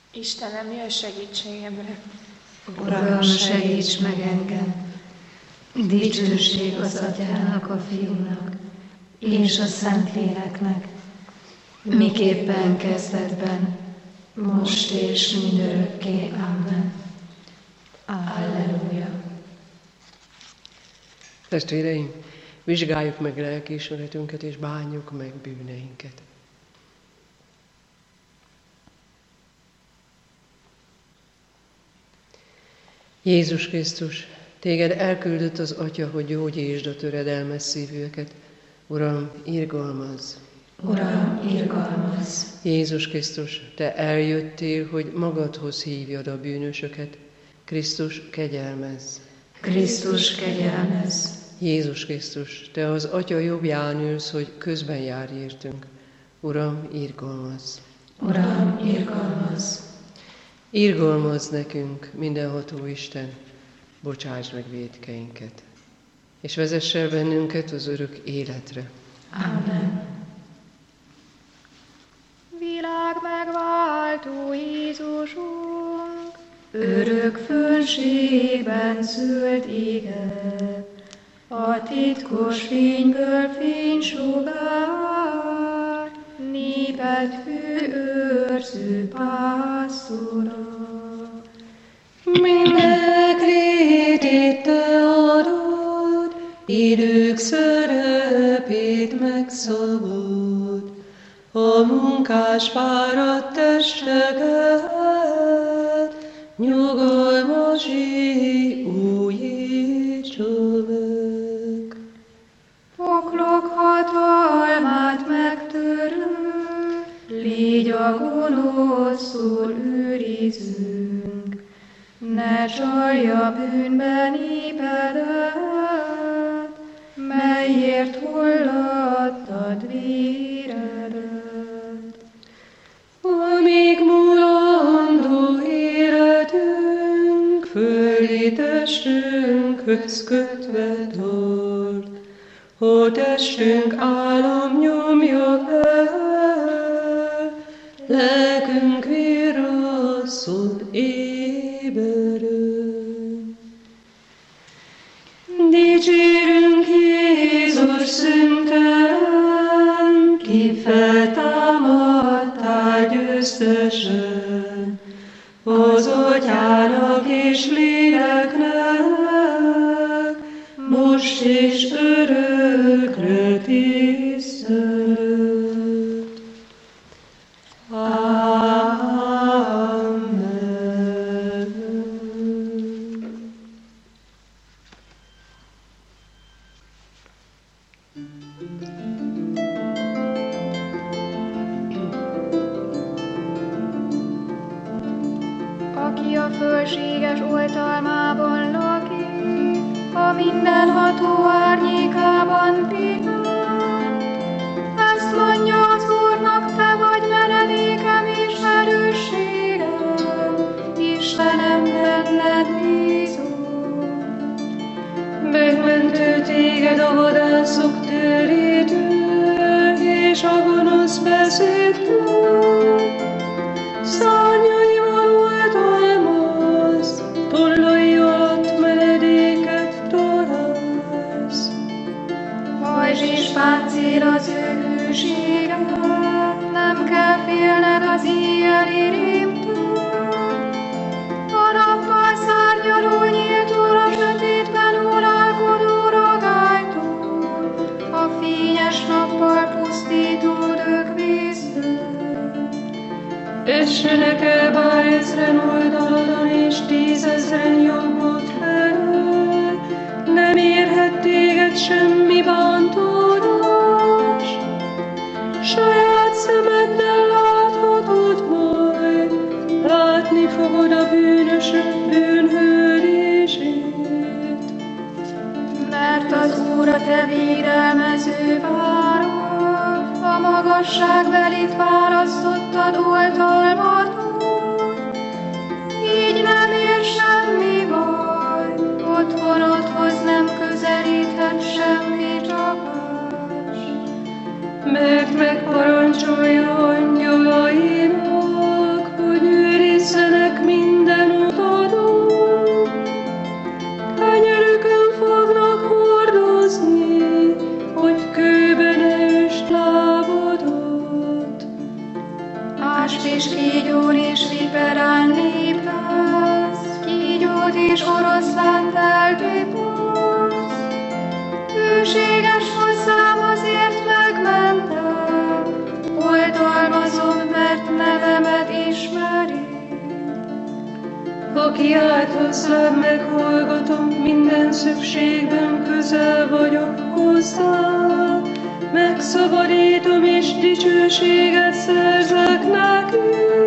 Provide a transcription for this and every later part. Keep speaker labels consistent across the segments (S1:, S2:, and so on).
S1: Istenem, jöjj segítségemre!
S2: Uram, segíts meg engem! Dicsőség az Atyának, a Fiúnak és a Szentléleknek, miképpen kezdetben, most és mindörökké. Amen. Alleluja.
S3: Testvéreim, vizsgáljuk meg lelkiismeretünket és bánjuk meg bűneinket. Jézus Krisztus, téged elküldött az Atya, hogy gyógyítsd a töredelmes szívűeket. Uram, irgalmazz!
S2: Uram, irgalmazz!
S3: Jézus Krisztus, te eljöttél, hogy magadhoz hívjad a bűnösöket. Krisztus, kegyelmezz!
S2: Krisztus, kegyelmezz!
S3: Jézus Krisztus, te az Atya jobbján ülsz, hogy közben járj értünk. Uram, irgalmazz!
S2: Uram, irgalmazz!
S3: Irgalmazz nekünk, mindenható Isten, bocsáss meg vétkeinket, és vezess el bennünket az örök életre.
S2: Amen.
S4: Világ megváltó Jézusunk,
S2: örök fönségben szült ége, a titkos fényből fénysugár, néped fő őrző pásztora. Mindnek létét te adod, idők szerepét megszabod, a munkás fáradt testeket, nyugalmas éj újítsa meg. Poklok hatalmát megtörő, légy a gonoszul őrizünk, ne csalja bűnben népedet, melyért hulladtad véredet. Amíg mulandó életünk, földi testünkhöz kötve tart, ha testünk álom nyomja el, lelkünk virrasztott éberen. Dicsérünk Jézus szüntelen, ki feltámadtál győztesen, az Atyának és Léleknek, most és örökre tisztelet.
S4: aki a fölséges oltalmában lakik, a mindenható árnyékában pihen. Ezt mondja az Úrnak, te vagy menedékem és erősségem, Istenem, benned bízom.
S2: Megmentő téged a vadászok törétől, és a gonosz beszédtől. Szárnyaival oltalmaz, tollai alatt menedéket találsz.
S4: Pajzs és páncél az ő hűsége, nem kell félned az éjjeli rémtől. A nappal szárnyaló nyíltól, a sötétben uralkodó ragálytól, a fényes nappal pusztító dögvésztől.
S2: Essenek el bár ezren oldaladon és 10 000 jobbot felől, nem érhet téged semmi bántódás. Saját szemeddel láthatod majd, látni fogod a bűnösök bűnhődését.
S4: Mert az Úr a te védelmező várod, a magasságbelit választottad oltalmadon. Így nem ér semmi baj, otthonodhoz nem közelíthet semmi csapás.
S2: Mert megparancsolja angyalainak, hogy őrizz
S4: kígyón és viperán lépesz, kígyót és oroszlánt eltépolsz. Hűséges hozzám azért megmentem, oltalmazom, mert nevemet ismeri.
S2: Aki állt hozzám, meghallgatom, minden szükségben közel vagyok hozzá. Megszabadítom és dicsőséget szerzek neki.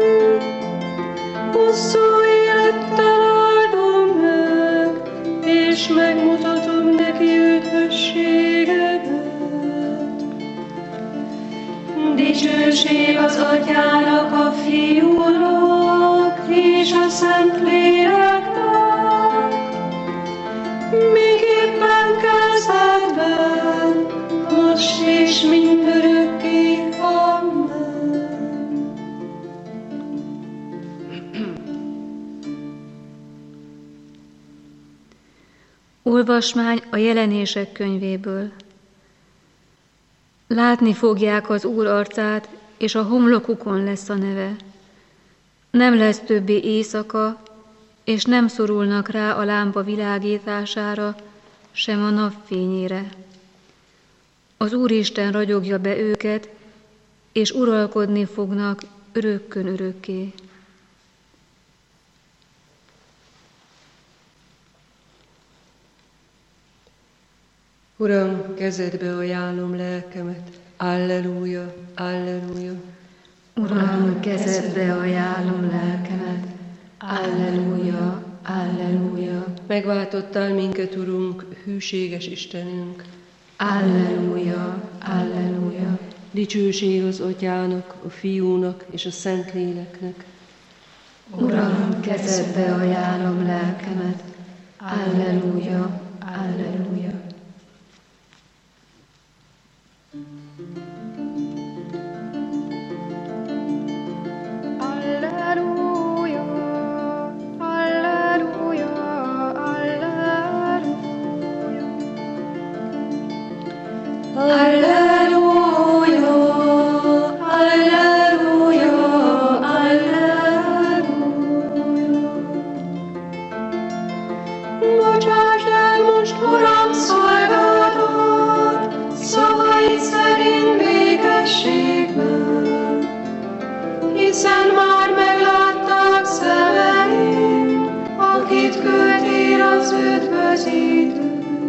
S2: Hosszú élettel áldom meg, és megmutatom neki üdvösségemet. Dicsőség az Atyának, a Fiúnak, és a Szentléleknek, miképpen kezdetben, most és mindörökké. Amen.
S5: Olvasmány a Jelenések könyvéből. Látni fogják az Úr arcát, és a homlokukon lesz a neve. Nem lesz többé éjszaka, és nem szorulnak rá a lámpa világítására, sem a napfényére. Az Úristen ragyogja be őket, és uralkodni fognak örökkön örökké.
S3: Uram, kezedbe ajánlom lelkemet. Alleluja, alleluja.
S5: Uram, kezedbe ajánlom lelkemet. Alleluja, alleluja.
S3: Megváltottál minket, Urunk, hűséges Istenünk.
S5: Alleluja, alleluja.
S3: Dicsőség az Atyának, a Fiúnak és a Szentléleknek.
S5: Uram, kezedbe ajánlom lelkemet. Alleluja, alleluja.
S4: Alleluja, alleluja, alleluja.
S2: Alleluja, alleluja, alleluja. Bocsásd el most, Uram, szolgálatot, szavaid szerint békességben, hiszen már meglátták szemeim, akit küldtél az üdvözítő.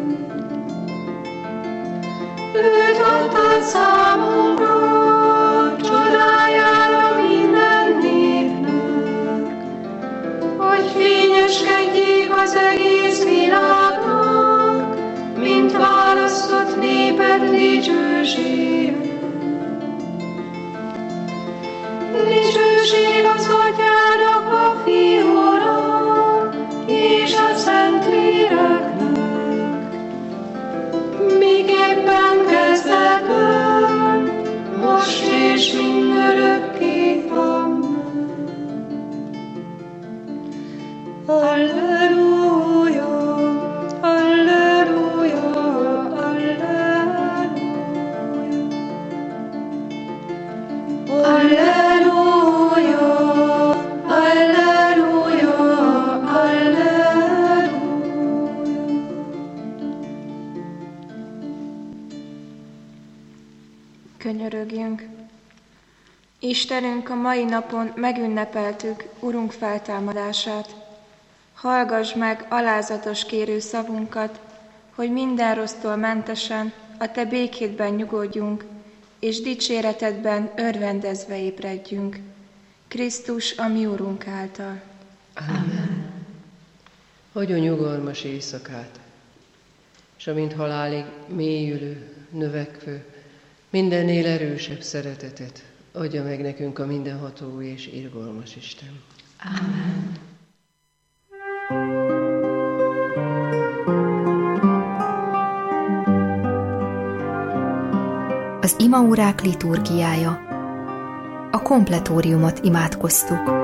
S2: Őt adtad számunkra, csodájára minden népnek, hogy fényeskedjék az egész világnak, mint választott néped dicsősége. Dicsőség az Atyának, a Fiúnak és a Szentléleknek, miképpen kezdetben, most és mindörökké. Amen. Alleluja, alleluja, alleluja. Alleluja, alleluja, alleluja.
S1: Könyörögjünk! Istenünk, a mai napon megünnepeltük Urunk feltámadását. Hallgass meg alázatos kérő szavunkat, hogy minden rossztól mentesen a Te békédben nyugodjunk, és dicséretedben örvendezve ébredjünk. Krisztus, a mi Urunk által.
S3: Amen. Adjon nyugalmas éjszakát, és amint halálig mélyülő, növekvő, mindennél erősebb szeretetet adja meg nekünk a mindenható és irgalmas Isten.
S5: Amen.
S6: Az imaórák liturgiája. A kompletóriumot imádkoztuk.